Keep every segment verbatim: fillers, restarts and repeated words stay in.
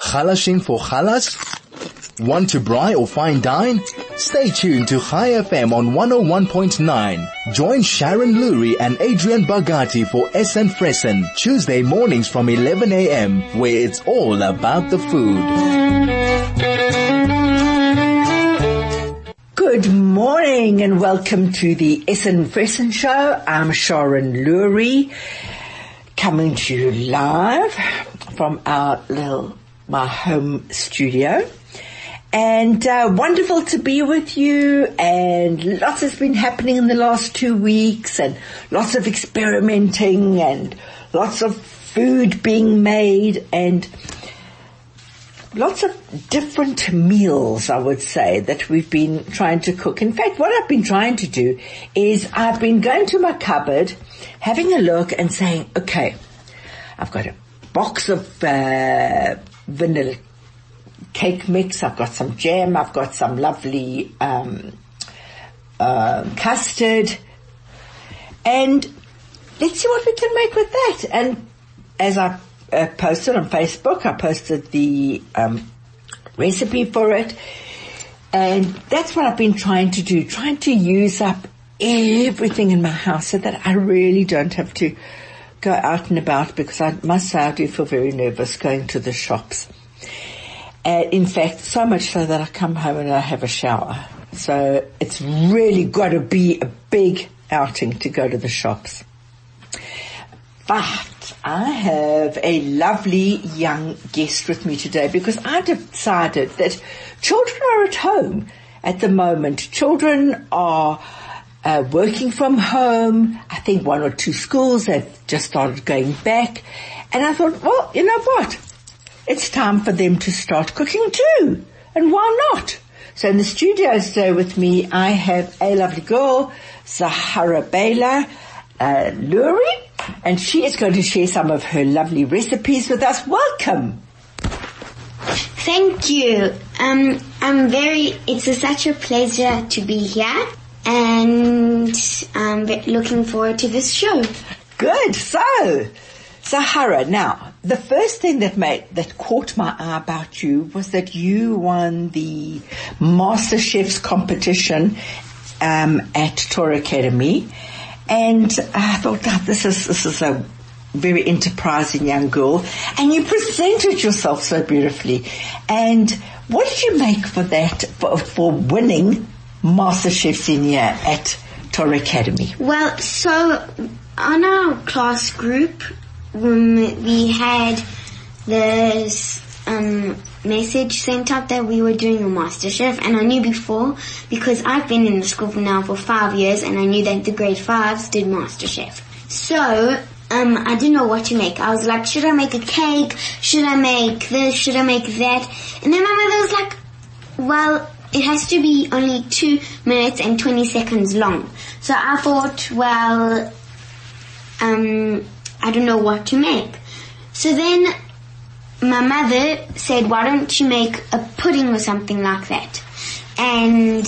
Chalashin for Chalas? Want to braai or fine dine? Stay tuned to Chai F M on one oh one point nine. Join Sharon Lurie and Adrian Bagati for Essen Fressen, Tuesday mornings from eleven a.m., where it's all about the food. Good morning and welcome to the Essen Fressen Show. I'm Sharon Lurie, coming to you live from our little, my home studio. And uh, wonderful to be with you, and lots has been happening in the last two weeks, and lots of experimenting, and lots of food being made, and lots of different meals, I would say, that we've been trying to cook. In fact, what I've been trying to do is I've been going to my cupboard, having a look and saying, okay, I've got a box of uh, vanilla cake mix, I've got some jam, I've got some lovely um, uh, custard, and let's see what we can make with that. And as I uh, posted on Facebook, I posted the um, recipe for it, and that's what I've been trying to do, trying to use up everything in my house so that I really don't have to go out and about, because I must say I do feel very nervous going to the shops. Uh, in fact, so much so that I come home and I have a shower. So it's really got to be a big outing to go to the shops. But I have a lovely young guest with me today, because I decided that children are at home at the moment. Children are uh, working from home. I think one or two schools have just started going back. And I thought, well, you know what? It's time for them to start cooking too. And why not? So in the studio today with me, I have a lovely girl, Zahara Bela uh, Lurie, and she is going to share some of her lovely recipes with us. Welcome. Thank you. Um, I'm very, it's a, such a pleasure to be here, and I'm looking forward to this show. Good. So, Zahara, now, the first thing that made, that caught my eye about you was that you won the Master Chef's competition, um, at Torah Academy. And I thought, God, this is, this is a very enterprising young girl. And you presented yourself so beautifully. And what did you make for that, for, for winning Master Chef Senior at Torah Academy? Well, so on our class group, Um, we had this um, message sent out that we were doing a MasterChef, and I knew before, because I've been in the school now for five years, and I knew that the grade fives did MasterChef. So um, I didn't know what to make. I was like, should I make a cake? Should I make this? Should I make that? And then my mother was like, well, it has to be only two minutes and twenty seconds long. So I thought, well, um... I don't know what to make. So then my mother said, why don't you make a pudding or something like that? And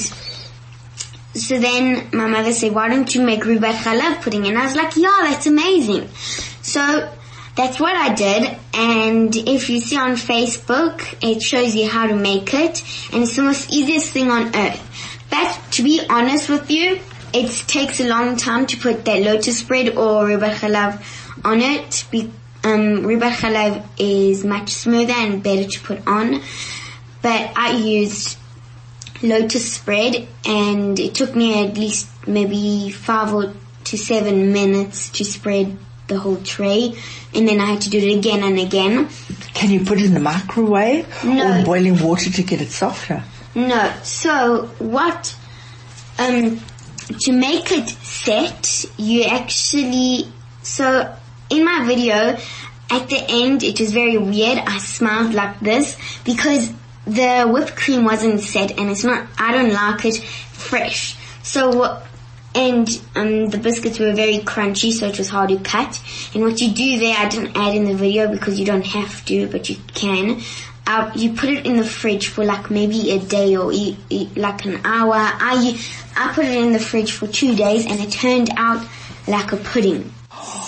so then my mother said, why don't you make rubat chalav pudding? And I was like, yeah, that's amazing. So that's what I did. And if you see on Facebook, it shows you how to make it. And it's the most easiest thing on earth. But to be honest with you, it takes a long time to put that lotus spread or rubat chalav on it. Be, um, rubat chalav is much smoother and better to put on. But I used lotus spread, and it took me at least maybe five or to seven minutes to spread the whole tray, and then I had to do it again and again. Can you put it in the microwave? No. Or boiling water to get it softer? No. So what, um, to make it set, you actually, so in my video, at the end, it was very weird. I smiled like this because the whipped cream wasn't set, and it's not, I don't like it fresh. So, and um, the biscuits were very crunchy, so it was hard to cut. And what you do there, I didn't add in the video because you don't have to, but you can. Uh, you put it in the fridge for like maybe a day or e- e- like an hour. I, I put it in the fridge for two days, and it turned out like a pudding. So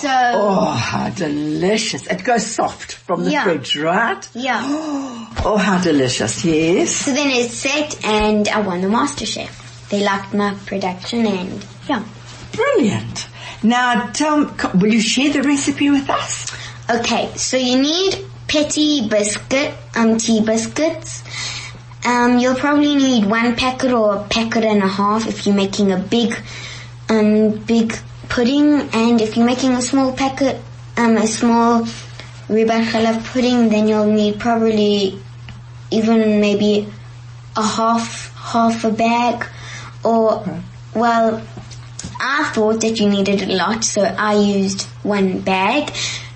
So, Oh, how delicious. It goes soft from the Yeah. fridge, right? yeah. Oh, how delicious, yes. So then it's set and I won the MasterChef. They liked my production and yeah. Brilliant. Now, tell me, will you share the recipe with us? Okay, so you need petty biscuit, um, tea biscuits. Um, you'll probably need one packet or a packet and a half if you're making a big, um, big pudding. And if you're making a small packet, um, a small ribat khalaf pudding, then you'll need probably even maybe a half, half a bag. Or, well, I thought that you needed a lot, so I used one bag.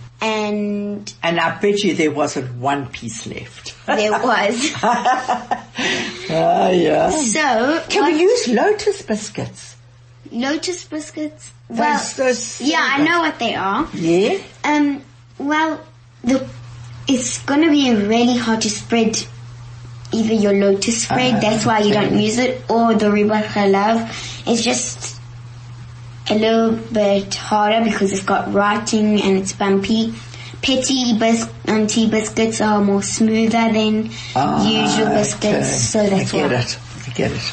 And And I bet you there wasn't one piece left. there was. Oh, yeah. So, Can what- we use Lotus biscuits? Lotus biscuits? Those- Well, those- yeah, I know what they are. Yeah? Um, well, the it's gonna be really hard to spread either your lotus spread, Ah, that's why you okay. don't use it, or the ribat khalaf. It's just a little bit harder because it's got writing and it's bumpy. Petty bis- um, tea biscuits are more smoother than Ah, usual biscuits, okay. so that's I get why. it. I get it.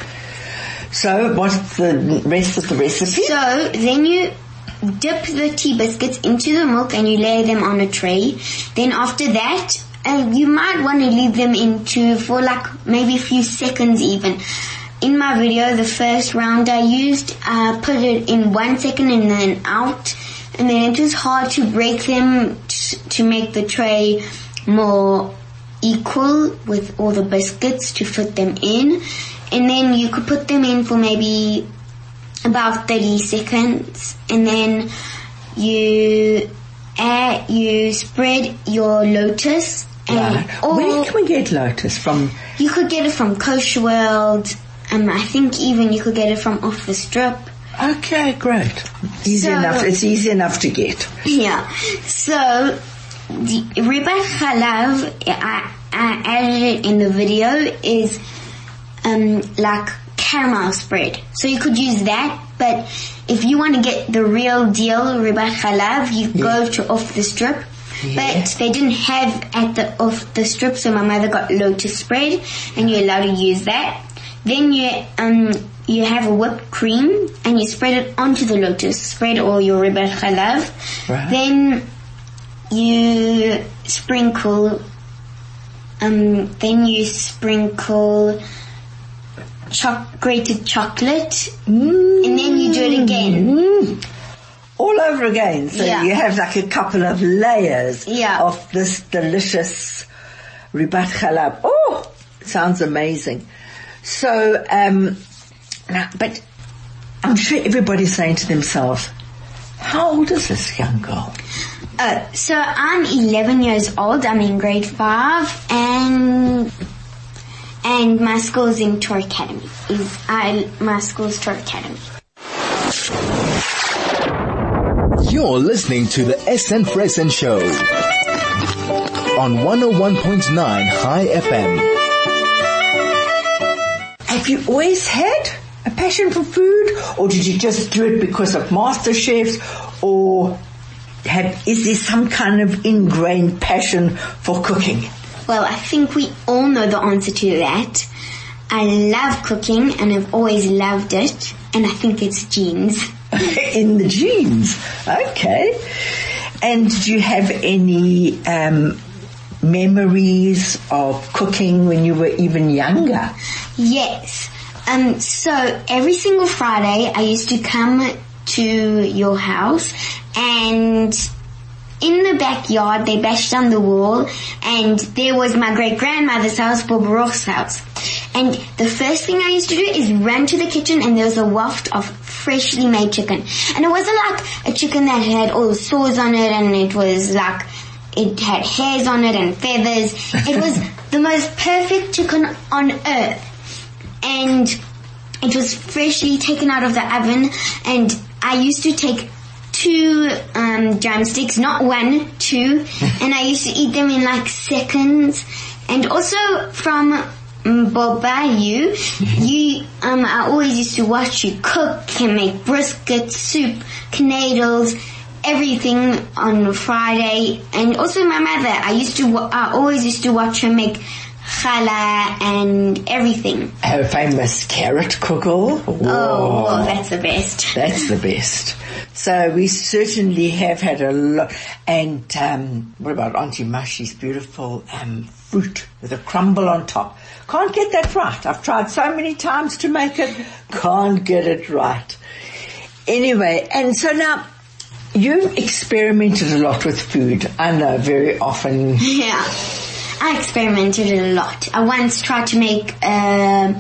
So, what's the rest of the recipe? So then you dip the tea biscuits into the milk and you lay them on a tray. Then after that, uh, you might want to leave them into for like maybe a few seconds even. In my video, the first round I used, I put it in one second and then out. And then it was hard to break them t- to make the tray more equal with all the biscuits to fit them in. And then you could put them in for maybe about thirty seconds. And then you add, you spread your lotus. And Right. or Where can we get Lotus from? you could get it from Kosher World. Um, I think even you could get it from Off the Strip. Okay, great. Easy So- enough. It's easy enough to get. Yeah. So, the ribat khalaf, I, I added it in the video, is um, like caramel spread. So you could use that, but if you want to get the real deal ribat khalaf, you go to Off the Strip. Yeah. But they didn't have at the Off the Strip, so my mother got lotus spread, and you're allowed to use that. Then you um you have a whipped cream and you spread it onto the lotus spread or your ribat khalaf. Right. Then you sprinkle um then you sprinkle choc- grated chocolate Mm. and then you do it again. Mm. All over again. So Yeah. you have like a couple of layers Yeah. of this delicious ribat khalab. Oh, sounds amazing. So, um, now, but I'm sure everybody's saying to themselves, how old is this young girl? Uh, so I'm eleven years old. I'm in grade five, and and my school's in Tor Academy. Is I my school's Tor Academy. You're listening to the S N Fresen Show on one oh one point nine High F M. Have you always had a passion for food, or did you just do it because of MasterChefs, or have, is there some kind of ingrained passion for cooking? Well, I think we all know the answer to that. I love cooking, and I've always loved it, and I think it's genes. In the genes. Okay. And did you have any um, memories of cooking when you were even younger? Yes. Um, so every single Friday I used to come to your house, and in the backyard they bashed down the wall, and there was my great grandmother's house, Bob Roch's house. And the first thing I used to do is run to the kitchen, and there was a waft of freshly made chicken. And it wasn't like a chicken that had all the sores on it, and it was like it had hairs on it and feathers. It was the most perfect chicken on earth. And it was freshly taken out of the oven, and I used to take two um, drumsticks, not one, two, and I used to eat them in like seconds. And also from um, Boba, you, you, um, I always used to watch you cook and make brisket, soup, knedels, everything on Friday. And also my mother, I used to, wa- I always used to watch her make challah and everything. Her famous carrot kugel. Oh, well, that's the best. That's the best. So we certainly have had a lot. And um, what about Auntie Mashi's beautiful um, fruit with a crumble on top? Can't get that right. I've tried so many times to make it. Can't get it right. Anyway, and so now you've experimented a lot with food. I know, very often. Yeah. I experimented a lot. I once tried to make a,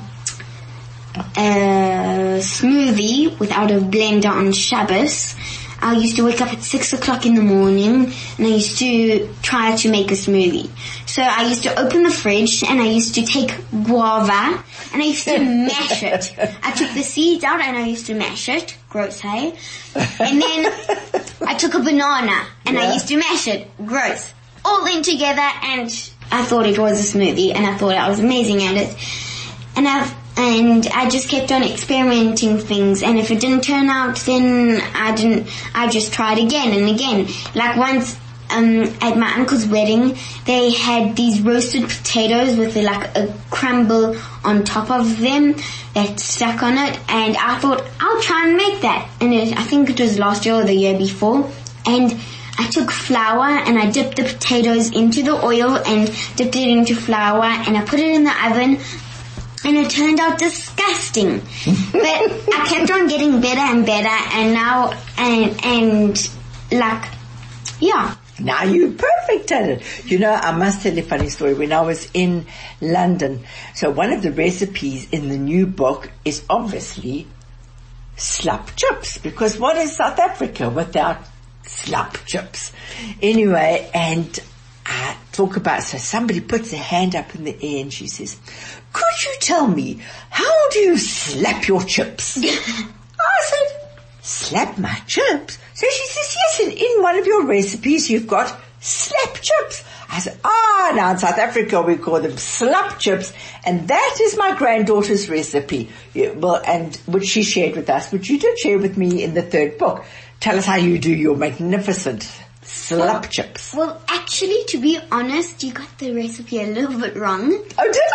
a smoothie without a blender on Shabbos. I used to wake up at six o'clock in the morning and I used to try to make a smoothie. So I used to open the fridge and I used to take guava and I used to mash it. I took the seeds out and I used to mash it. Gross, hey? And then I took a banana and yeah. I used to mash it. Gross. All in together, and I thought it was a smoothie and I thought I was amazing at it. And I've And I just kept on experimenting things, and if it didn't turn out, then I didn't, I just tried again and again. Like once, um, at my uncle's wedding, they had these roasted potatoes with like a crumble on top of them that stuck on it, and I thought, I'll try and make that. And it, I think it was last year or the year before, and I took flour and I dipped the potatoes into the oil and dipped it into flour and I put it in the oven. And it turned out disgusting. But I kept on getting better and better, and now, and, and, like, yeah. Now you're perfect at it. You know, I must tell you a funny story. When I was in London, so one of the recipes in the new book is obviously slap chips, because what is South Africa without slap chips? Anyway, and I talk about, so somebody puts a hand up in the air and she says, could you tell me, how do you slap your chips? I said, slap my chips? So she says, yes, and in one of your recipes you've got slap chips. I said, ah, now in South Africa we call them slap chips, and that is my granddaughter's recipe. Yeah, well, and which she shared with us, which you did share with me in the third book. Tell us how you do your magnificent slap chips. Well, actually, to be honest, you got the recipe a little bit wrong. Oh, did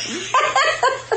I?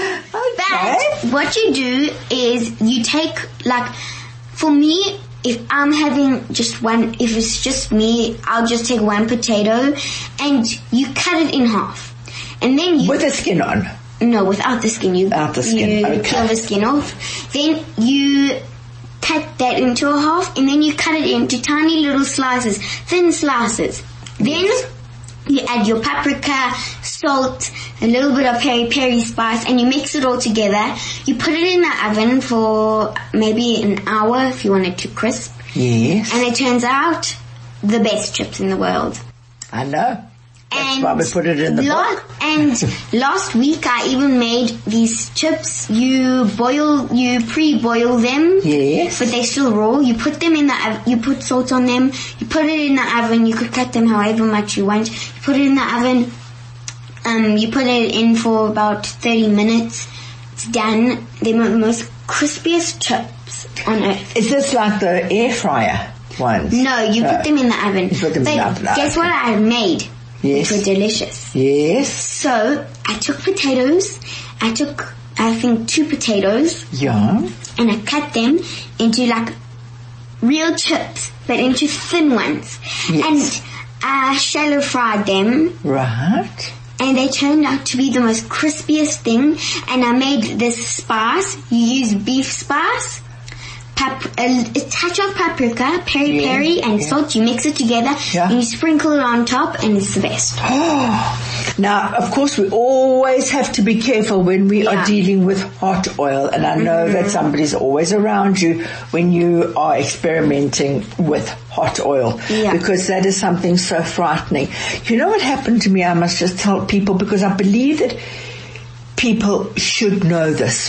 Okay. But what you do is you take, like, for me, if I'm having just one, if it's just me, I'll just take one potato and you cut it in half. And then you... With the skin on? No, without the skin. You, without the skin, you okay. peel the skin off. Then you cut that into a half, and then you cut it into tiny little slices, thin slices. Then you add your paprika, salt, a little bit of peri peri spice, and you mix it all together. You put it in the oven for maybe an hour if you want it to crisp. Yes. And it turns out the best chips in the world. I know. That's and why we put it in the la- book. And last week I even made these chips. You boil, you pre-boil them. Yes. But they're still raw. You put them in the oven, you put salt on them. You put it in the oven. You could cut them however much you want. You put it in the oven. Um, you put it in for about thirty minutes. It's done. They're the most crispiest chips on earth. Is this like the air fryer ones? No, you no. put them in the oven. You put them but in the oven. Guess what I made? Yes. Which were delicious. Yes. So, I took potatoes, I took, I think, two potatoes. Yeah. And I cut them into like real chips, but into thin ones. Yes. And I shallow fried them. Right. And they turned out to be the most crispiest thing. And I made this spice. You use beef spice. Pap- a, a touch of paprika, peri yeah, peri, and yeah. salt. You mix it together, yeah. and you sprinkle it on top, and it's the best. Now, of course, we always have to be careful when we yeah. are dealing with hot oil, and I know mm-hmm. that somebody's always around you when you are experimenting with hot oil, yeah. because that is something so frightening. You know what happened to me? I must just tell people, because I believe that people should know this.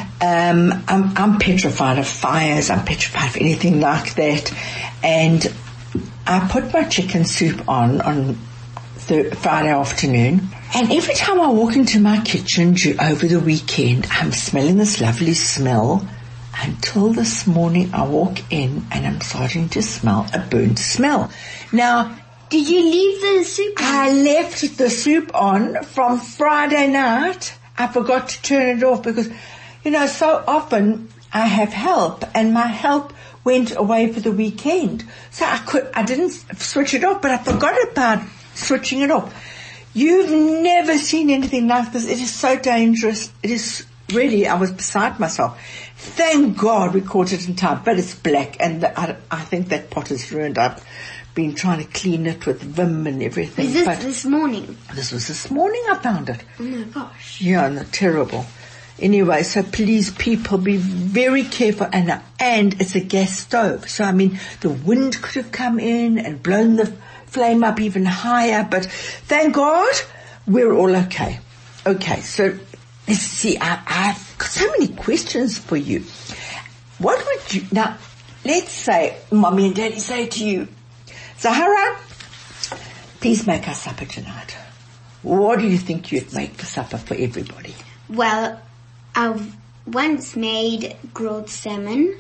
Um, I'm, I'm petrified of fires. I'm petrified of anything like that. And I put my chicken soup on on th- Friday afternoon. And every time I walk into my kitchen over the weekend, I'm smelling this lovely smell. until this morning I walk in and I'm starting to smell a burnt smell. Now, Did you leave the soup on? I left the soup on from Friday night. I forgot to turn it off because, you know, so often I have help and my help went away for the weekend. So I could, I didn't switch it off, but I forgot about switching it off. You've never seen anything like this. It is so dangerous. It is really, I was beside myself. Thank God we caught it in time, but it's black and the, I, I think that pot is ruined. I've been trying to clean it with Vim and everything. Is this but this morning? This was this morning I found it. Oh my gosh. Yeah, no, terrible. Anyway, so please people be very careful and, and it's a gas stove. So I mean, the wind could have come in and blown the flame up even higher, but thank God we're all okay. Okay, so let's see, I, I've got so many questions for you. What would you, now, let's say, Mommy and Daddy say to you, Zahara, please make us supper tonight. What do you think you'd make for supper for everybody? Well, I've once made grilled salmon.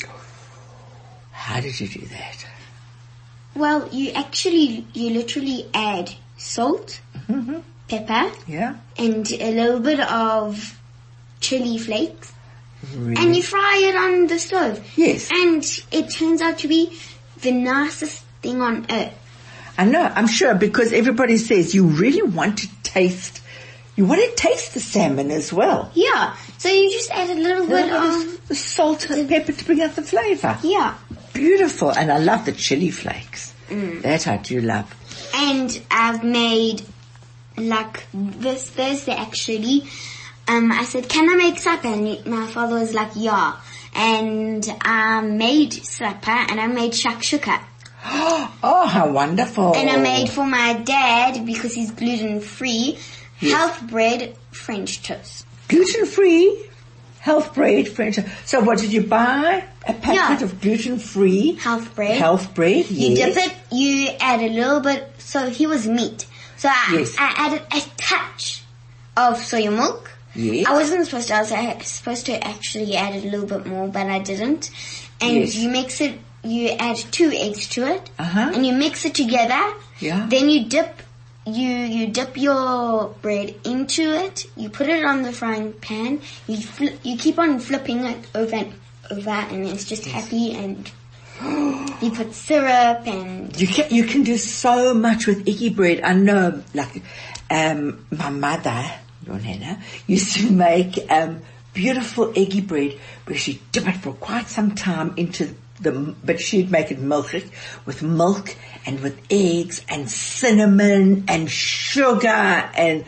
How did you do that? Well, you actually, you literally add salt, Mm-hmm. pepper, Yeah? and a little bit of chili flakes, Really? and you fry it on the stove. Yes. And it turns out to be the nicest thing on earth. I know, I'm sure, because everybody says you really want to taste, you want to taste the salmon as well. Yeah. So you just add a little bit Yeah, of, the salt and pepper to bring out the flavour. yeah. Beautiful, and I love the chili flakes. Mm. That I do love. And I've made, like, this Thursday actually, um, I said, can I make supper? And my father was like, yeah. And I made supper, and I made shakshuka. Oh, how wonderful. And I made for my dad, because he's gluten-free, Yes. health bread French toast. Gluten-free, health bread, French. So what did you buy? A packet Yeah. of gluten-free Health bread. health bread, You yes. dip it, you add a little bit, so he was meat. So I, Yes. I added a touch of soya milk. Yes. I wasn't supposed to, I was uh, supposed to actually add a little bit more, but I didn't. And Yes. you mix it, you add two eggs to it, Uh-huh. and you mix it together. Yeah. Then you dip, you, you dip your bread into it, you put it on the frying pan, you fl- you keep on flipping it over and over, and it's just happy, and you put syrup and... You can, you can do so much with eggy bread. I know, like, um, my mother, your nana, used to make, um, beautiful eggy bread where she'd dip it for quite some time into the, but she'd make it milky with milk and with eggs and cinnamon and sugar and,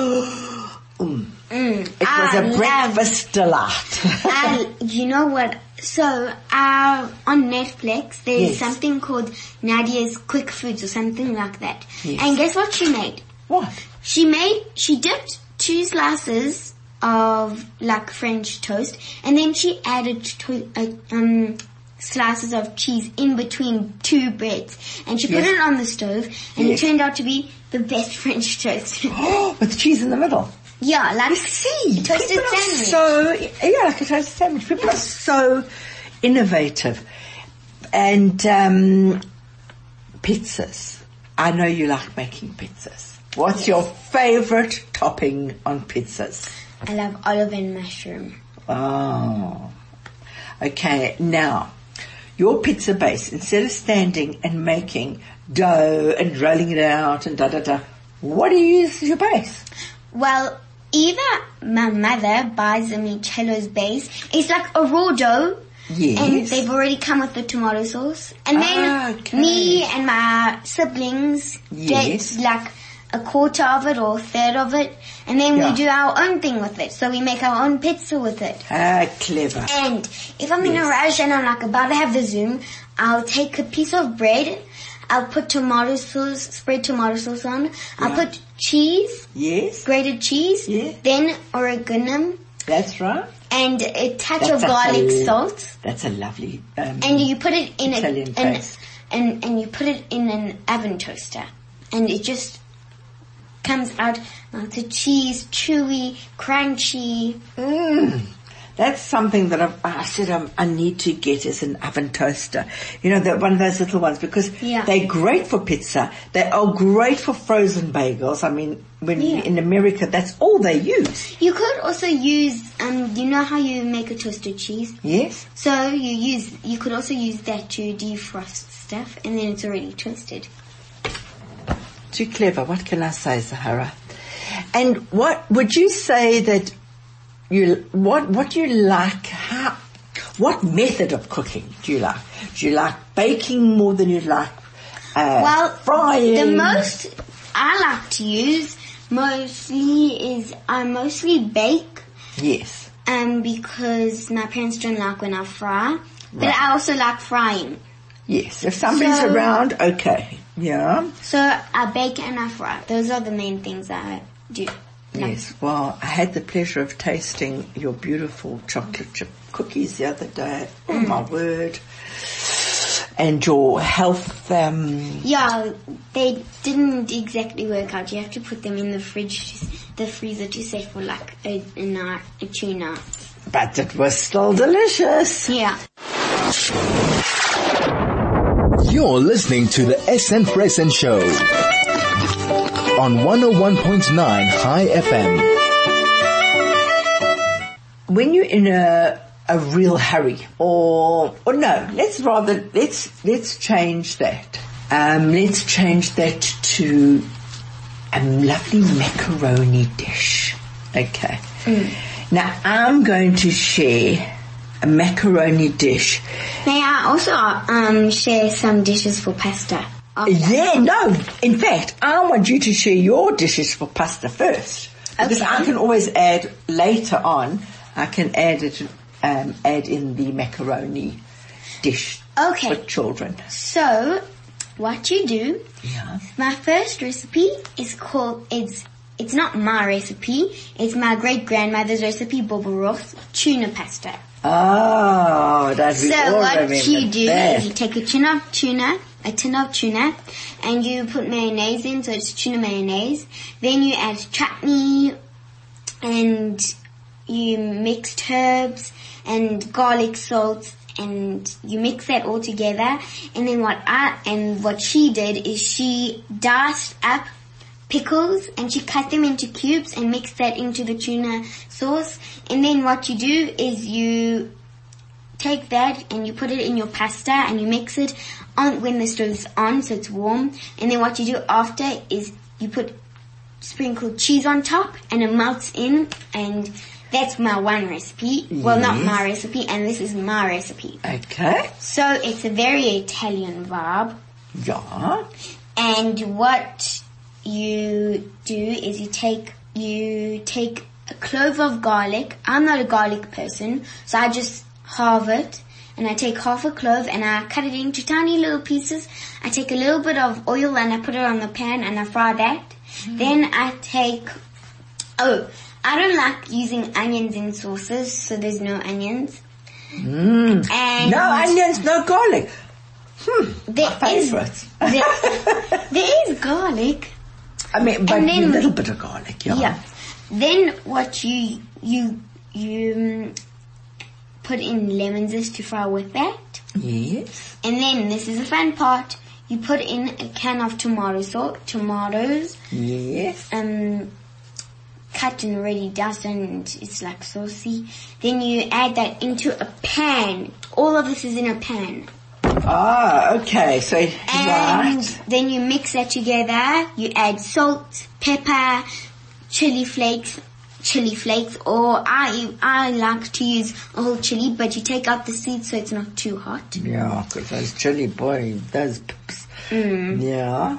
mm. Mm, It was I a love- breakfast delight. I, you know what? So, uh, on Netflix, there's Yes. something called Nadia's Quick Foods or something like that. Yes. And guess what she made? What? She made, she dipped two slices of like French toast, and then she added to, uh, um, slices of cheese in between two breads, and she put Yes. it on the stove, and Yes. it turned out to be the best French toast. With cheese in the middle. Yeah, like You see, toasted people are sandwich. so, yeah, like a toasted sandwich. People are so innovative. And, um, pizzas. I know you like making pizzas. What's your favorite topping on pizzas? I love olive and mushroom. Oh. Okay, now, your pizza base, instead of standing and making dough and rolling it out and da da da, what do you use as your base? Well, either my mother buys a Michelo's base. It's like a raw dough. Yes. And they've already come with the tomato sauce. And then Ah, okay. me and my siblings Yes. get like a quarter of it or a third of it. And then Yeah. we do our own thing with it. So we make our own pizza with it. Ah, clever. And if I'm in a Yes. rush and I'm like about to have the Zoom, I'll take a piece of bread. I'll put tomato sauce, spread tomato sauce on. I'll Yeah. put cheese, Yes, grated cheese, Yeah. then oregano, that's right. and a touch That's of a garlic whole- salt. That's a lovely, um, And you put it in Italian a, an, paste. and, and you put it in an oven toaster. And it just comes out like the cheese, chewy, crunchy. mm, That's something that I've, I said um, I need to get is an oven toaster. You know, that one of those little ones, because Yeah. they're great for pizza. They are great for frozen bagels. I mean, when Yeah. in America, that's all they use. You could also use, um, you know how you make a toasted cheese? Yes? So you use, you could also use that to defrost stuff, and then it's already toasted. Too clever. What can I say, Zahara? And what would you say that you what what do you like? How what method of cooking do you like? Do you like baking more than you like uh, Well, frying? the most I like to use mostly is I mostly bake, Yes. um, because my parents don't like when I fry, but Right. I also like frying. Yes. If somebody's So- around, okay. Yeah. So I bake and I fry. Those are the main things I do. Yes. Well, I had the pleasure of tasting your beautiful chocolate chip cookies the other day. Oh my word. And your health, um, Yeah, they didn't exactly work out. You have to put them in the fridge, the freezer to set for like a, a night, a two nights. but it was still delicious. Yeah. You're listening to the S N Fresson Show on one oh one point nine High F M. When you're in a a real hurry, or or no, let's rather let's let's change that. Um, let's change that to a lovely macaroni dish. Okay. Now I'm going to share a macaroni dish. May I also um share some dishes for pasta? after? Yeah, no. In fact, I want you to share your dishes for pasta first, because Okay. I can always add later on. I can add it, um, add in the macaroni dish Okay. for children. So, what you do, Yeah. my first recipe is called, it's it's not my recipe, it's my great-grandmother's recipe, Boboros tuna pasta. Oh, that we So all what remember you do that. is you take a tin of tuna, a tin of tuna, and you put mayonnaise in, so it's tuna mayonnaise. Then you add chutney, and you mixed herbs and garlic salt, and you mix that all together. And then what I and what she did is she diced up pickles and she cut them into cubes and mixed that into the tuna sauce. And then what you do is you take that and you put it in your pasta and you mix it on when the stove's on, so it's warm. And then what you do after is you put sprinkled cheese on top and it melts in, and that's my one recipe. Well, not Yes. my recipe, and this is my recipe. Okay. So it's a very Italian vibe. Yeah. And what you do is you take you take a clove of garlic. I'm not a garlic person, so I just halve it, and I take half a clove and I cut it into tiny little pieces. I take a little bit of oil and I put it on the pan and I fry that. Mm. Then I take oh, I don't like using onions in sauces, so there's no onions. Mm. And No onions, no garlic. Hmm. there my is favourite. there, there is garlic. I mean, but And then- a little bit of garlic, yeah. Yeah. Then what you you you um, put in lemon zest to fry with that, Yes. and then this is the fun part. You put in a can of tomato sauce, tomatoes, Yes. um, cut and already diced, and it's like saucy. Then you add that into a pan. All of this is in a pan. Ah, okay. So, And right. then you mix that together. You add salt, pepper, chili flakes, chili flakes, or I I like to use a whole chili, but you take out the seeds so it's not too hot. Yeah, because those chili boy, those pips. Mm. Yeah.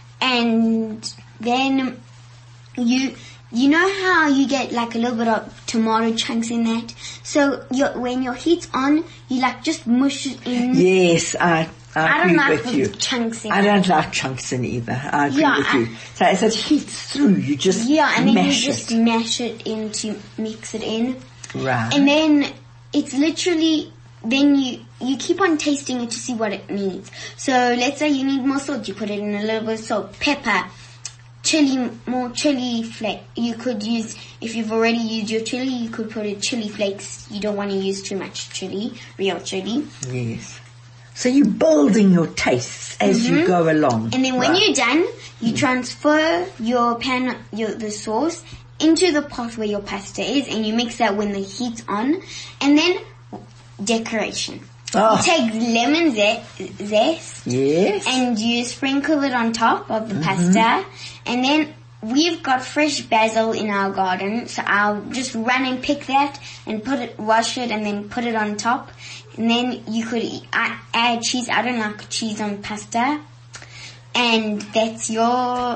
And then you you know how you get like a little bit of tomato chunks in that. So your, when your heat's on, you like just mush it in. Yes, I, I, I agree don't like with the you. chunks in I it. don't like chunks in either. I agree Yeah, with I- you. So as it heats through, you just Yeah, and then mash you just it. mash it in to mix it in. Right. And then it's literally, then you, you keep on tasting it to see what it needs. So let's say you need more salt, you put it in a little bit of salt, pepper, chili, more chili flake. You could use, if you've already used your chili, you could put a chili flakes. You don't want to use too much chili, real chili. Yes. So you're building your tastes as mm-hmm. you go along. And then when right. you're done, you mm. transfer your pan, your, the sauce into the pot where your pasta is, and you mix that when the heat's on. And then decoration. Oh. You take lemon ze- zest. Yes. And you sprinkle it on top of the mm-hmm. pasta. And then we've got fresh basil in our garden, so I'll just run and pick that and put it, wash it, and then put it on top. And then you could add cheese. I don't like cheese on pasta. And that's your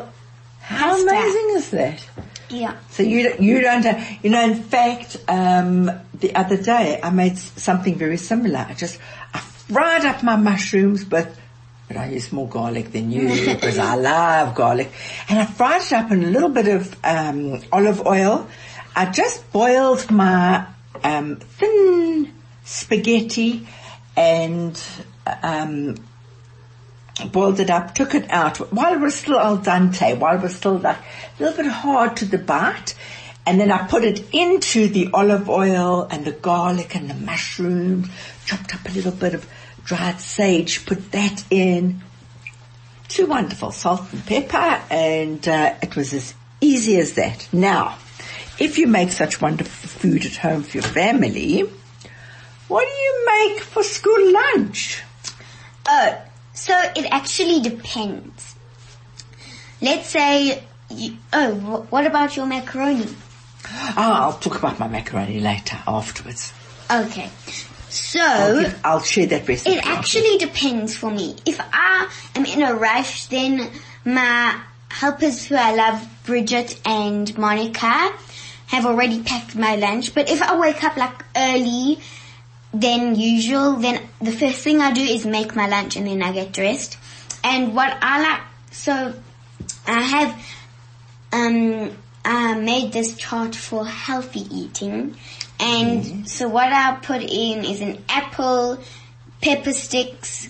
How pasta. amazing is that? Yeah. So you you don't have, you know, in fact, um, the other day I made something very similar. I just, I fried up my mushrooms, but, but I used more garlic than you because I love garlic. And I fried it up in a little bit of, um, olive oil. I just boiled my, um, thin spaghetti and, um, boiled it up, took it out while it was still al dente, while it was still like a little bit hard to the bite, and then I put it into the olive oil and the garlic and the mushrooms, chopped up a little bit of dried sage, put that in. Too wonderful, salt and pepper, and uh, it was as easy as that. Now, if you make such wonderful food at home for your family, what do you make for school lunch? Oh, so it actually depends. Let's say, you, oh, wh- what about your macaroni? Oh, I'll talk about my macaroni later, afterwards. Okay. So, I'll, give, I'll share that recipe. It actually depends for me. If I am in a rush, then my helpers who I love, Bridget and Monica, have already packed my lunch. But if I wake up like early than usual, then the first thing I do is make my lunch and then I get dressed. And what I like, so I have, um, I made this chart for healthy eating. And mm-hmm. so what I put in is an apple, pepper sticks,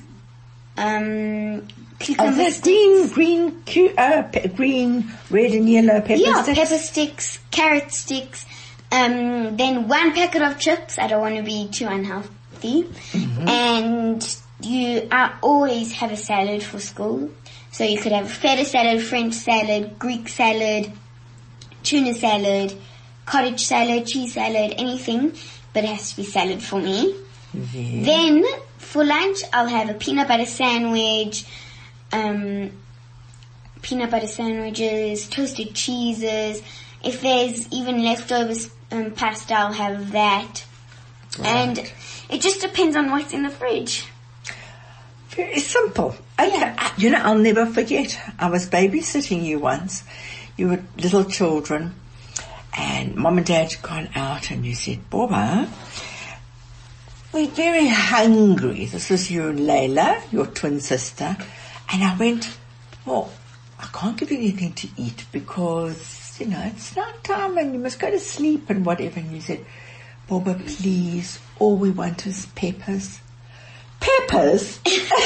um, cucumber oh, that's sticks. green, green, uh, pe- green, red and yellow pepper yeah, sticks. Yeah, pepper sticks, carrot sticks. Um, then one packet of chips. I don't want to be too unhealthy. Mm-hmm. And you, I always have a salad for school. So you could have feta salad, French salad, Greek salad, tuna salad, cottage salad, cheese salad, anything. But it has to be salad for me. Mm-hmm. Then for lunch, I'll have a peanut butter sandwich, um, peanut butter sandwiches, toasted cheeses. If there's even leftovers, um, pasta, I'll have that. Right. And it just depends on what's in the fridge. Very simple. Okay. Yeah. You know, I'll never forget. I was babysitting you once. You were little children, and Mom and Dad had gone out, and you said, Boba, we're very hungry. This was you and Layla, your twin sister. And I went, well, I can't give you anything to eat because, you know, it's night time and you must go to sleep and whatever. And you said, Boba, please, all we want is peppers. Peppers?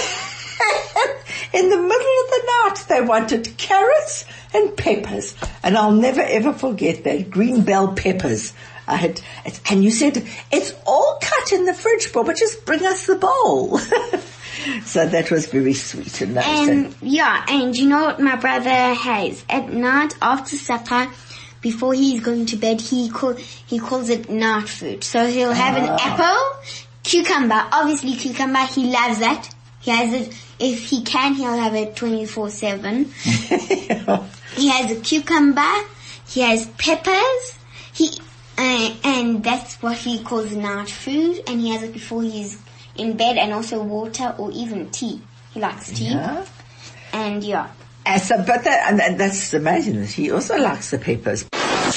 In the middle of the night, they wanted carrots and peppers. And I'll never ever forget that. Green bell peppers. I had, and you said, it's all cut in the fridge, Boba, just bring us the bowl. So that was very sweet and nice. And yeah, and you know what my brother has? At night, after supper, before he's going to bed, he call, he calls it night food. So he'll have an apple, cucumber, obviously cucumber, he loves that. He has it, if he can, he'll have it twenty-four seven. Yeah. He has a cucumber, he has peppers, he, uh, and that's what he calls night food, and he has it before he's in bed, and also water or even tea. He likes tea. Yeah. And yeah. And so, but that, and, and that's amazing that he also likes the peppers.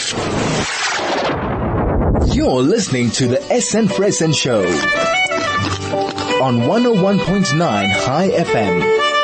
You're listening to the S N Freshen Show on one oh one point nine High F M.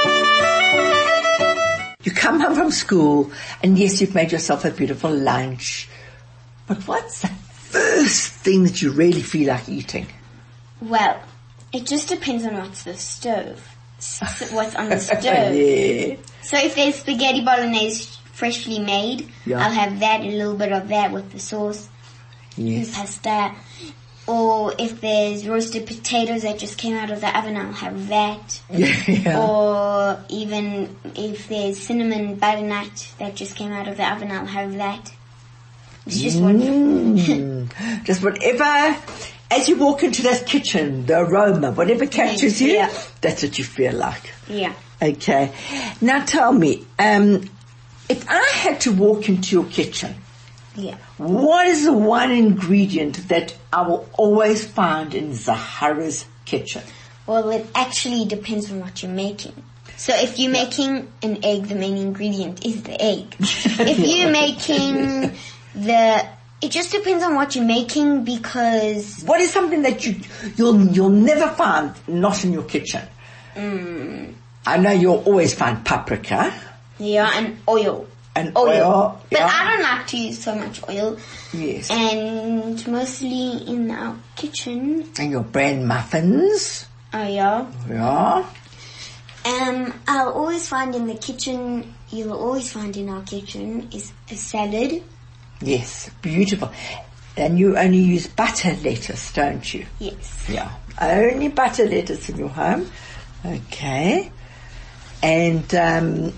You come home from school, and yes, you've made yourself a beautiful lunch. But what's the first thing that you really feel like eating? Well, it just depends on what's the stove. What's on the stove. Yeah. So if there's spaghetti bolognese freshly made, Yeah. I'll have that, a little bit of that with the sauce, Yes. pasta. Or if there's roasted potatoes that just came out of the oven, I'll have that. Yeah. Or even if there's cinnamon butternut that just came out of the oven, I'll have that. It's just wonderful. Mm. Just whatever, as you walk into that kitchen, the aroma, whatever captures you, Yeah. that's what you feel like. Yeah. Okay. Now tell me, um, if I had to walk into your kitchen, Yeah. what is the one ingredient that I will always find in Zahara's kitchen? Well, it actually depends on what you're making. So if you're making an egg, the main ingredient is the egg. If you're making the... It just depends on what you're making because... What is something that you, you'll, you'll never find not in your kitchen? Mm, I know you'll always find paprika. yeah, and oil. And Oil. oil, But yeah. I don't like to use so much oil. Yes. And mostly in our kitchen... And your bran muffins. Oh, yeah. Yeah. Um, I'll always find in the kitchen, you'll always find in our kitchen is a salad. Yes, beautiful. And you only use butter lettuce, don't you? Yes. Yeah. Only butter lettuce in your home. Okay. And um,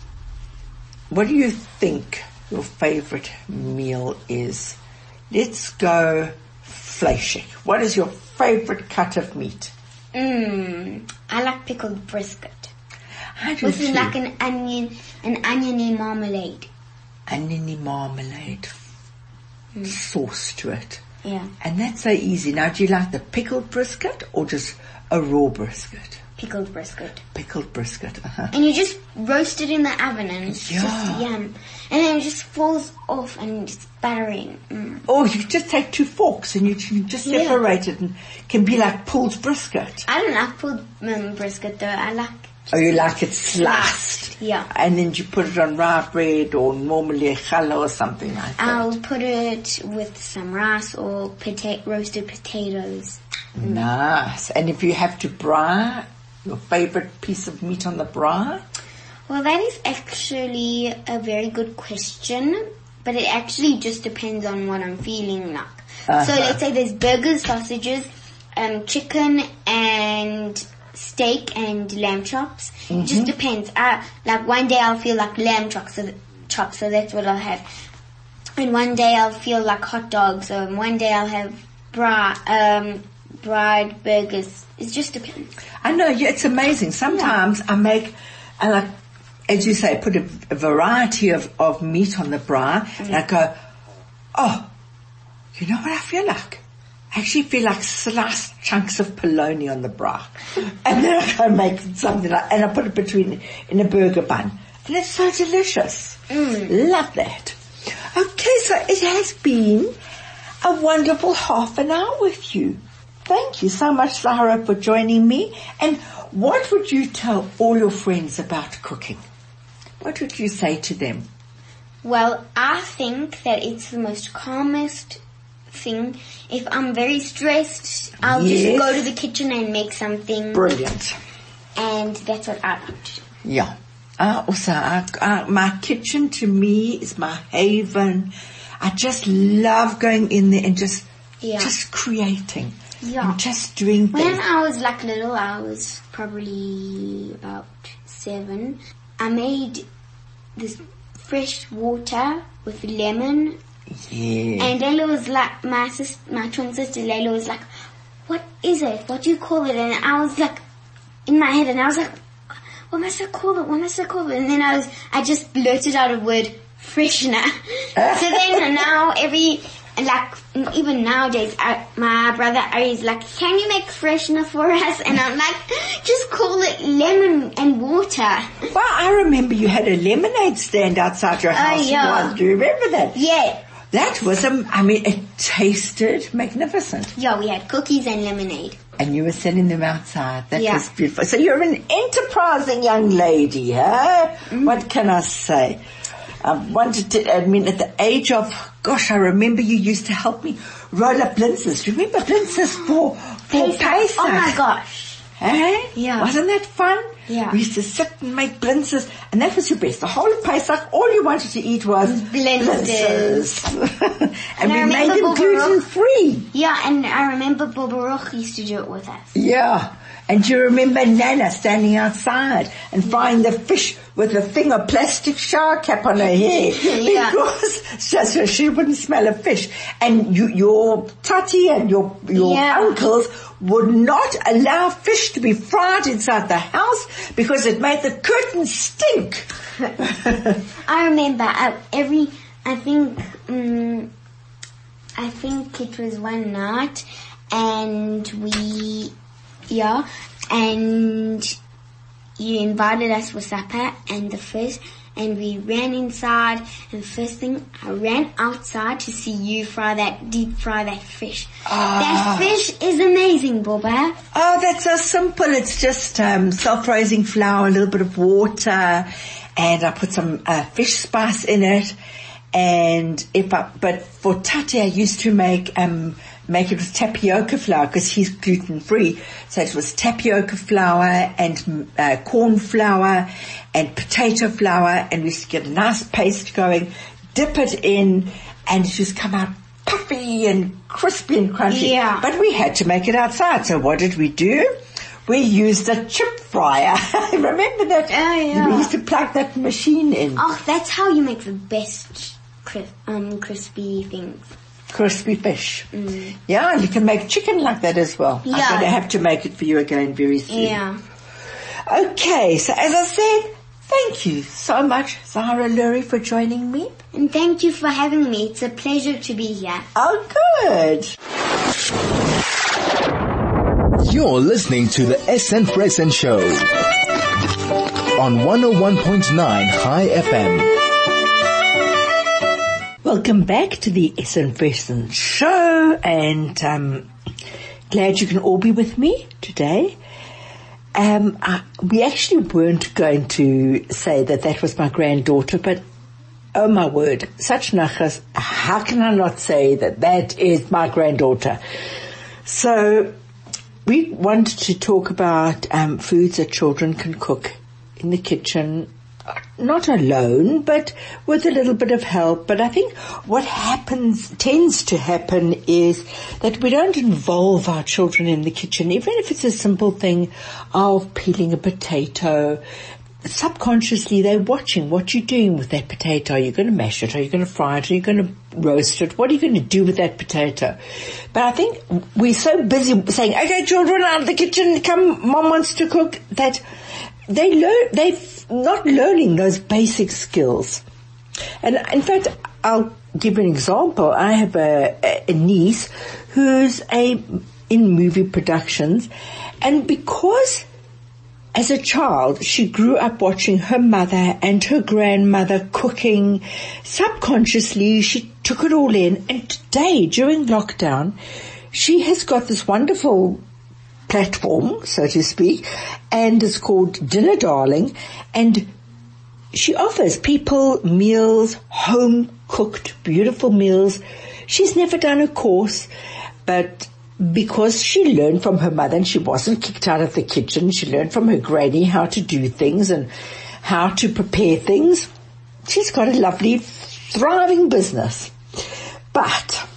what do you think your favorite meal is? Let's go fleischig. What is your favorite cut of meat? Mmm, I like pickled brisket. I do With too. like an onion, an oniony marmalade. Oniony marmalade sauce to it. Yeah, And that's so easy. Now, do you like the pickled brisket or just a raw brisket? pickled brisket. Pickled brisket. Uh-huh. And you just roast it in the oven and it's Yeah. just yum. And then it just falls off and it's buttering. Mm. Or you can just take two forks and you can just Yeah. separate it and it can be like pulled brisket. I don't like pulled um, brisket though. I like Or you like it sliced. sliced. Yeah. And then you put it on rye bread or normally challah or something like that. I'll put it with some rice or pota- roasted potatoes. Nice. And if you have to braai, your favorite piece of meat on the braai? Well, that is actually a very good question, but it actually just depends on what I'm feeling like. Uh-huh. So let's say there's burgers, sausages, um, chicken, and steak and lamb chops. It just depends. I, like one day I'll feel like lamb chops, so, chops, so that's what I'll have. And one day I'll feel like hot dogs, or one day I'll have bra, um, fried burgers. It just depends. I know, yeah, it's amazing. Sometimes I make, I like, as you say, put a, a variety of, of meat on the braai, Mm. and I go, oh, you know what I feel like? I actually feel like sliced chunks of polony on the braai. And then I go make something like, and I put it between, in a burger bun. And it's so delicious. Mm. Love that. Okay, so it has been a wonderful half an hour with you. Thank you so much, Zahara, for joining me. And what would you tell all your friends about cooking? What would you say to them? Well, I think that it's the most calmest thing. If I'm very stressed, I'll Yes. just go to the kitchen and make something. Brilliant. And that's what I like to do. Yeah. Uh, also, I, I, my kitchen to me is my haven. I just love going in there and just, Yeah. just creating. Yeah. And just doing When things. I was like little, I was probably about seven. I made this fresh water with lemon. Yeah. And Layla was like, my sis, my twin sister Layla was like, what is it? What do you call it? And I was like, in my head, and I was like, what must I call it? What must I call it? And then I was, I just blurted out a word, freshener. So then now every, like, even nowadays, I, my brother Ari is like, can you make freshener for us? And I'm like, just call it lemon and water. Well, I remember you had a lemonade stand outside your house yeah. once. Do you remember that? Yeah. That was, um, I mean, it tasted magnificent. Yeah, we had cookies and lemonade. And you were selling them outside. That Yeah. was beautiful. So you're an enterprising young lady, huh? Mm. What can I say? I wanted to, I mean, at the age of, gosh, I remember you used to help me roll up blintzes. Do you remember blintzes for, for Pesach. Pesach? Oh my gosh. Hey? Yeah. Wasn't that fun? Yeah. We used to sit and make blintzes, and that was your best. The whole of Pesach, all you wanted to eat was Blintzes. blintzes. and, And I we made remember them Baba Roch- gluten-free. Yeah, and I remember Baba Roch used to do it with us. Yeah. And do you remember Nana standing outside and frying the fish with a thing of plastic shower cap on her head? Yeah. Because just so she wouldn't smell of fish. And you, your tati and your, your Yeah. uncles would not allow fish to be fried inside the house because it made the curtains stink. I remember uh, every, I think, um, I think it was one night, and we, yeah, and you invited us for supper, and the first, and we ran inside, and first thing, I ran outside to see you fry that, deep fry that fish. Ah. That fish is amazing, Boba. Oh, that's so simple. It's just um, self-raising flour, a little bit of water, and I put some uh, fish spice in it. And if I, but for Tati, I used to make um make it with tapioca flour because he's gluten free. So it was tapioca flour and uh, corn flour and potato flour, and we used to get a nice paste going, dip it in, and it just come out puffy and crispy and crunchy. Yeah. But we had to make it outside. So what did we do? We used a chip fryer. Remember that? Oh, yeah. We used to plug that machine in. Oh, that's how you make the best cri- um, crispy things. Crispy fish. Mm. Yeah, and you can make chicken like that as well. I'm Yeah. going to have to make it for you again very soon. Yeah. Okay, so as I said, thank you so much, Zahra Lurie, for joining me. And thank you for having me. It's a pleasure to be here. Oh, good. You're listening to the S N Fresen Show on one oh one point nine High F M. Welcome back to the S N Fresen Show, and um, glad you can all be with me today. Um, I, we actually weren't going to say that that was my granddaughter, but oh my word, such nachas, how can I not say that that is my granddaughter? So we wanted to talk about um, foods that children can cook in the kitchen, not alone, but with a little bit of help. But I think what happens, tends to happen, is that we don't involve our children in the kitchen, even if it's a simple thing of peeling a potato. Subconsciously, they're watching what you're doing with that potato. Are you going to mash it? Are you going to fry it? Are you going to roast it? What are you going to do with that potato? But I think we're so busy saying, okay, children, out of the kitchen, come, mom wants to cook, that they learn, they're not learning those basic skills. And in fact, I'll give you an example. I have a, a niece who's a, in movie productions, and because as a child, she grew up watching her mother and her grandmother cooking. Subconsciously, she took it all in. And today, during lockdown, she has got this wonderful platform, so to speak, and it's called Dinner Darling. And she offers people meals, home-cooked, beautiful meals. She's never done a course, but because she learned from her mother and she wasn't kicked out of the kitchen, she learned from her granny how to do things and how to prepare things. She's got a lovely, thriving business. But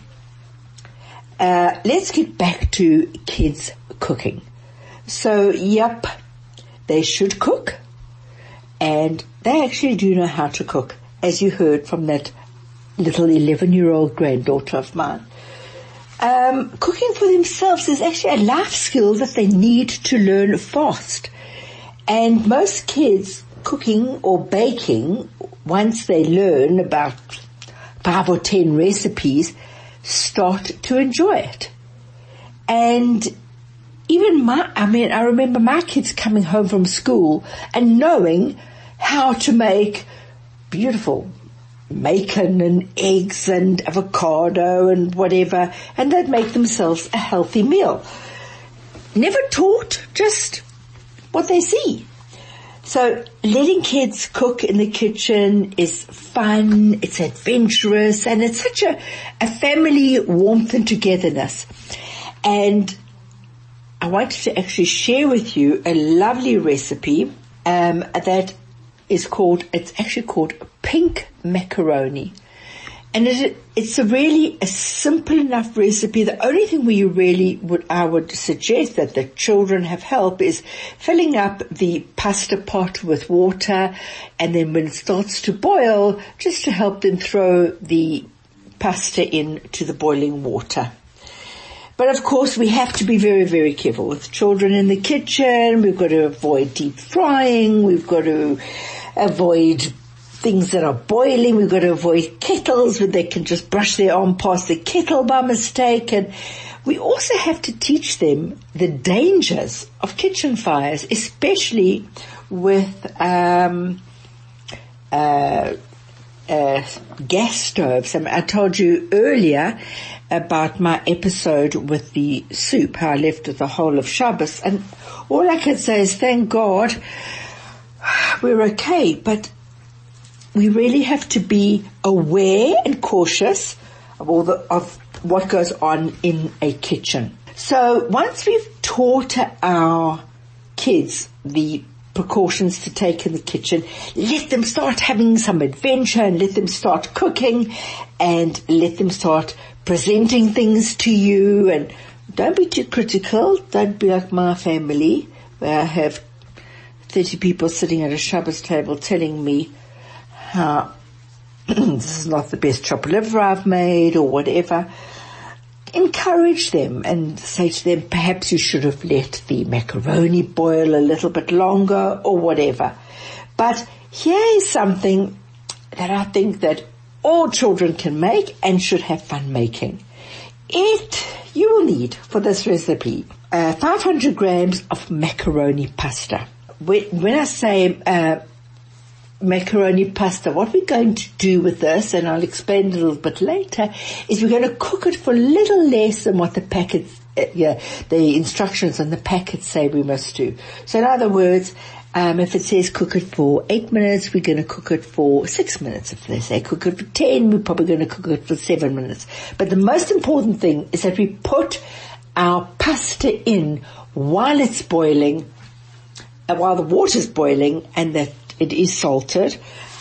uh, let's get back to kids cooking. So, yep, they should cook, and they actually do know how to cook, as you heard from that little eleven-year-old granddaughter of mine. Um, cooking for themselves is actually a life skill that they need to learn fast. And most kids cooking or baking, once they learn about five or ten recipes, start to enjoy it. And even my, I mean, I remember my kids coming home from school and knowing how to make beautiful bacon and eggs and avocado and whatever, and they'd make themselves a healthy meal. Never taught, just what they see. So letting kids cook in the kitchen is fun, it's adventurous, and it's such a, a family warmth and togetherness. And I wanted to actually share with you a lovely recipe um, that is called, it's actually called pink macaroni. And it, it's a really a simple enough recipe. The only thing we really would, I would suggest that the children have help is filling up the pasta pot with water, and then when it starts to boil, just to help them throw the pasta into the boiling water. But of course we have to be very, very careful with children in the kitchen. We've got to avoid deep frying. We've got to avoid things that are boiling. We've got to avoid kettles where they can just brush their arm past the kettle by mistake. And we also have to teach them the dangers of kitchen fires, especially with um, uh, uh, gas stoves. I mean, I told you earlier about my episode with the soup, how I left with the whole of Shabbos. And all I can say is, thank God we're okay, but we really have to be aware and cautious of all the, of what goes on in a kitchen. So once we've taught our kids the precautions to take in the kitchen, let them start having some adventure and let them start cooking and let them start presenting things to you. And don't be too critical. Don't be like my family, where I have thirty people sitting at a Shabbos table telling me how this is not the best chopped liver I've made or whatever. Encourage them and say to them, perhaps you should have let the macaroni boil a little bit longer or whatever. But here is something that I think that all children can make and should have fun making. It, you will need for this recipe, uh, five hundred grams of macaroni pasta. When, when I say uh, macaroni pasta, what we're going to do with this, and I'll explain a little bit later, is we're going to cook it for a little less than what the packets, uh, yeah, the instructions on the packet say we must do. So in other words, um, if it says cook it for eight minutes, we're going to cook it for six minutes. If they say cook it for ten, we're probably going to cook it for seven minutes. But the most important thing is that we put our pasta in while it's boiling, uh, while the water's boiling, and that it is salted.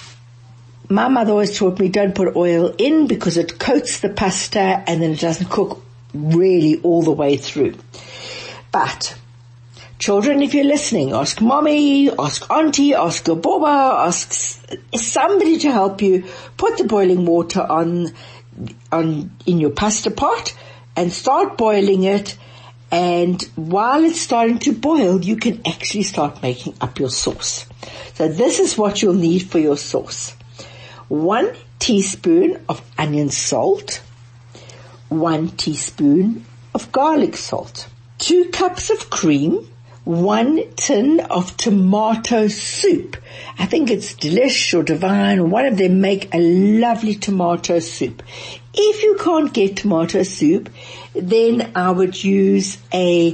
My mother always taught me don't put oil in because it coats the pasta and then it doesn't cook really all the way through. But children, if you're listening, ask mommy, ask auntie, ask your boba, ask somebody to help you. Put the boiling water on, on, in your pasta pot and start boiling it. And while it's starting to boil, you can actually start making up your sauce. So this is what you'll need for your sauce. One teaspoon of onion salt, one teaspoon of garlic salt, two cups of cream, one tin of tomato soup. I think it's Delish or Divine or one of them make a lovely tomato soup. If you can't get tomato soup, then I would use a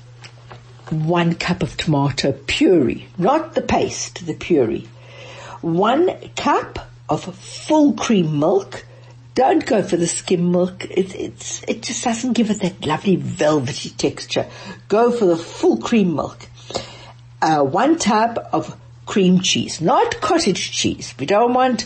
one cup of tomato puree, not the paste, the puree. One cup of full cream milk. Don't go for the skim milk. It, it's, it just doesn't give it that lovely velvety texture. Go for the full cream milk. Uh, one tub of cream cheese, not cottage cheese. We don't want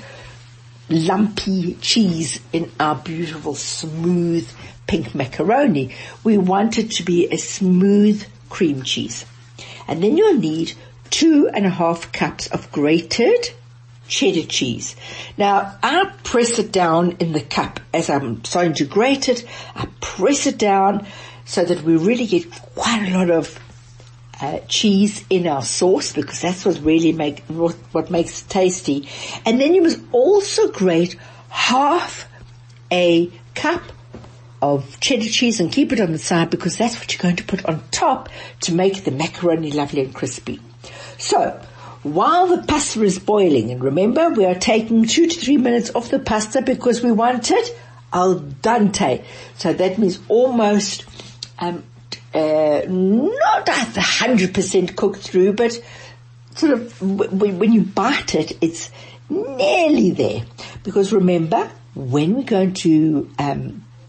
lumpy cheese in our beautiful smooth pink macaroni. We want it to be a smooth cream cheese. And then you'll need two and a half cups of grated cheddar cheese. Now, I press it down in the cup as I'm starting to grate it. I press it down so that we really get quite a lot of uh, cheese in our sauce, because that's what really make what, what makes it tasty. And then you must also grate half a cup of cheddar cheese and keep it on the side, because that's what you're going to put on top to make the macaroni lovely and crispy. So, while the pasta is boiling, and remember, we are taking two to three minutes off the pasta because we want it al dente. So that means almost, um, uh, not one hundred percent cooked through, but sort of w- when you bite it, it's nearly there. Because remember, when we're going to, um,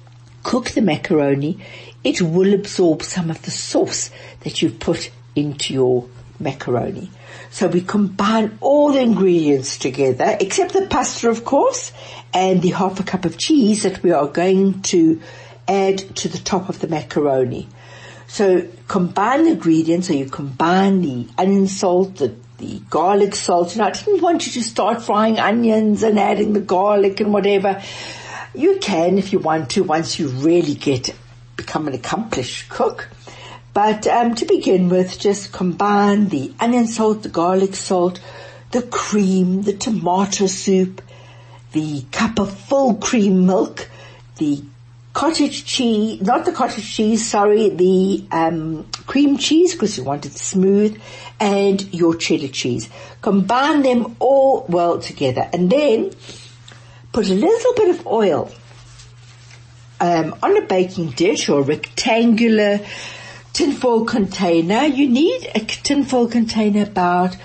cook the macaroni, it will absorb some of the sauce that you've put into your macaroni. So we combine all the ingredients together, except the pasta, of course, and the half a cup of cheese that we are going to add to the top of the macaroni. So combine the ingredients, so you combine the onion salt, the, the garlic salt. Now, I didn't want you to start frying onions and adding the garlic and whatever. You can if you want to once you really get become an accomplished cook. But um, to begin with, just combine the onion salt, the garlic salt, the cream, the tomato soup, the cup of full cream milk, the cottage cheese, not the cottage cheese, sorry, the um, cream cheese because you want it smooth, and your cheddar cheese. Combine them all well together and then put a little bit of oil um, on a baking dish or a rectangular tinfoil container. You need a tinfoil container about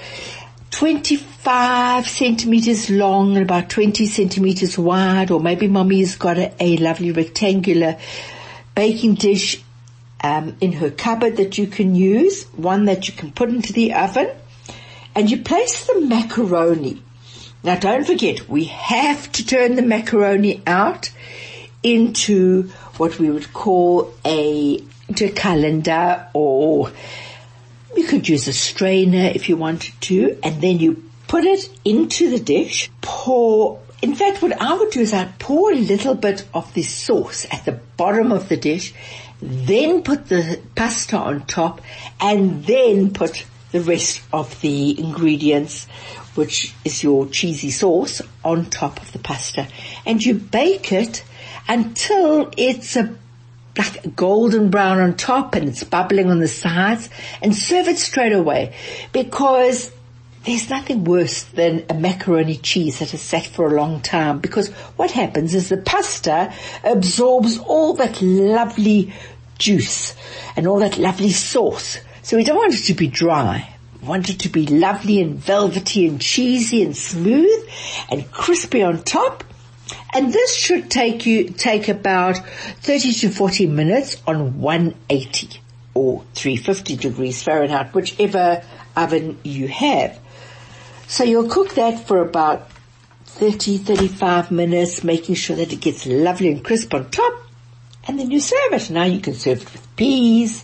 twenty-five centimeters long and about twenty centimeters wide, or maybe mommy's got a, a lovely rectangular baking dish um, in her cupboard that you can use, one that you can put into the oven, and you place the macaroni. Now don't forget, we have to turn the macaroni out into what we would call a into a colander, or you could use a strainer if you wanted to, and then you put it into the dish, pour, in fact what I would do is I'd pour a little bit of this sauce at the bottom of the dish, then put the pasta on top, and then put the rest of the ingredients, which is your cheesy sauce, on top of the pasta. And you bake it until it's a like golden brown on top and it's bubbling on the sides, and serve it straight away, because there's nothing worse than a macaroni cheese that has sat for a long time, because what happens is the pasta absorbs all that lovely juice and all that lovely sauce. So we don't want it to be dry. We want it to be lovely and velvety and cheesy and smooth and crispy on top. And this should take you, take about thirty to forty minutes on one eighty or three fifty degrees Fahrenheit, whichever oven you have. So you'll cook that for about thirty, thirty-five minutes, making sure that it gets lovely and crisp on top, and then you serve it. Now you can serve it with peas.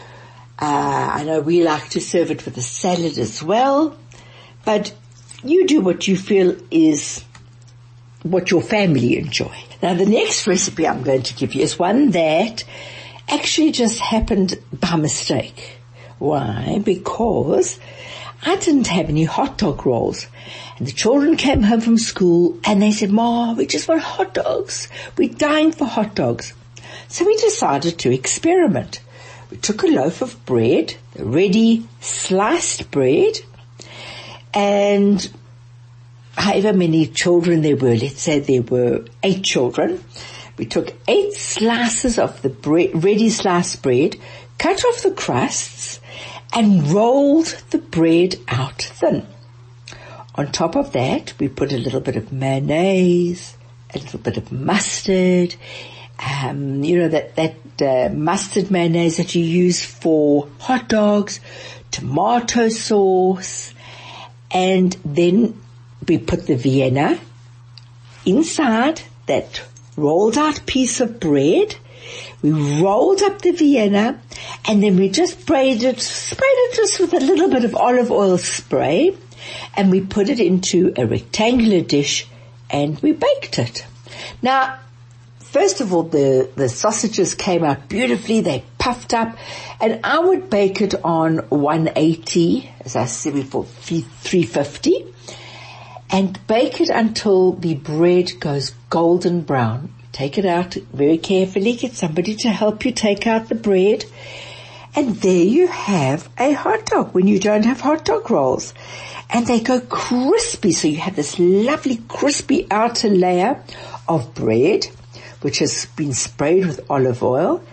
Uh, I know we like to serve it with a salad as well, but you do what you feel is what your family enjoy. Now the next recipe I'm going to give you is one that actually just happened by mistake. Why? Because I didn't have any hot dog rolls. And the children came home from school and they said, "Ma, we just want hot dogs. We're dying for hot dogs." So we decided to experiment. We took a loaf of bread, ready sliced bread, and however many children there were, let's say there were eight children, we took eight slices of the bread, ready sliced bread, cut off the crusts, and rolled the bread out thin. On top of that, we put a little bit of mayonnaise, a little bit of mustard, um, you know, that, that uh, mustard mayonnaise that you use for hot dogs, tomato sauce, and then we put the Vienna inside that rolled out piece of bread. We rolled up the Vienna, and then we just sprayed it, sprayed it just with a little bit of olive oil spray, and we put it into a rectangular dish, and we baked it. Now, first of all, the, the sausages came out beautifully. They puffed up, and I would bake it on one eighty, as I said before, three fifty. And bake it until the bread goes golden brown. Take it out very carefully. Get somebody to help you take out the bread. And there you have a hot dog when you don't have hot dog rolls. And they go crispy. So you have this lovely crispy outer layer of bread, which has been sprayed with olive oil.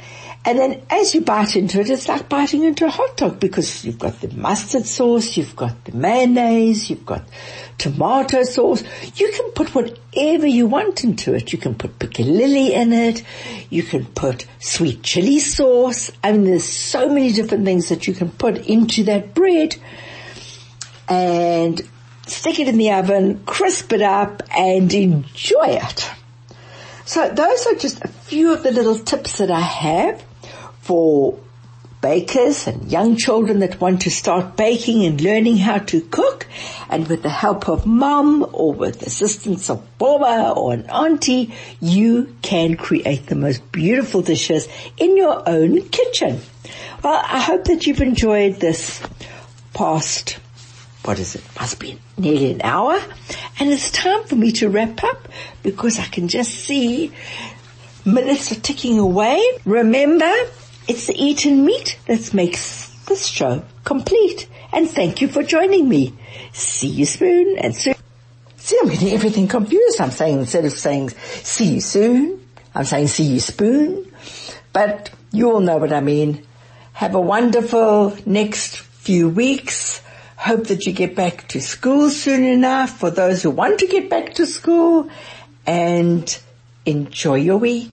And then as you bite into it, it's like biting into a hot dog because you've got the mustard sauce, you've got the mayonnaise, you've got tomato sauce. You can put whatever you want into it. You can put piccalilli in it. You can put sweet chili sauce. I mean, there's so many different things that you can put into that bread. And stick it in the oven, crisp it up, and enjoy it. So those are just a few of the little tips that I have for bakers and young children that want to start baking and learning how to cook. And with the help of mom or with the assistance of Boba or an auntie, you can create the most beautiful dishes in your own kitchen. Well, I hope that you've enjoyed this past, what is it, must be nearly an hour. And it's time for me to wrap up because I can just see minutes are ticking away. Remember, it's the eaten meat that makes this show complete. And thank you for joining me. See you soon and soon. See, I'm getting everything confused. I'm saying, instead of saying see you soon, I'm saying see you spoon. But you all know what I mean. Have a wonderful next few weeks. Hope that you get back to school soon enough for those who want to get back to school. And enjoy your week.